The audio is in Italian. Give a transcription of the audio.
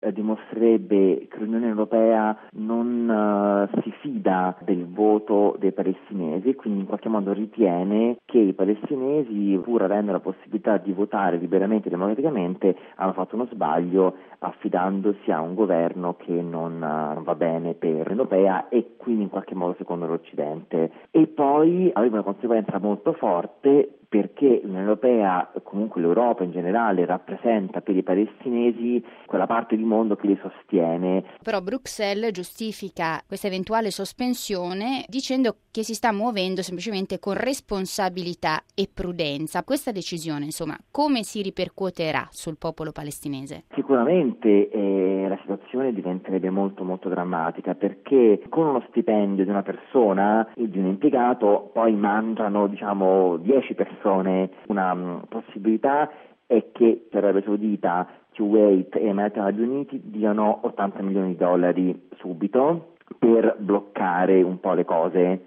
dimostrerebbe che l'Unione Europea non si fida del voto dei palestinesi e quindi in qualche modo ritiene che i palestinesi, pur avendo la possibilità di votare liberamente e democraticamente, hanno fatto uno sbaglio affidandosi a un governo che non va bene per l'Unione Europea e quindi in qualche modo secondo l'Occidente. E poi aveva una conseguenza molto forte perché l'Unione Europea, comunque l'Europa in generale, rappresenta per i palestinesi quella parte di mondo che li sostiene. Però Bruxelles giustifica questa eventuale sospensione dicendo che si sta muovendo semplicemente con responsabilità e prudenza. Questa decisione, insomma, come si ripercuoterà sul popolo palestinese? Sicuramente la situazione diventerebbe molto molto drammatica perché con uno stipendio di una persona e di un impiegato poi mangiano 10 persone. Una possibilità è che l'Arabia Saudita, Kuwait e Emirati Arabi Uniti diano $80 milioni subito per bloccare un po' le cose.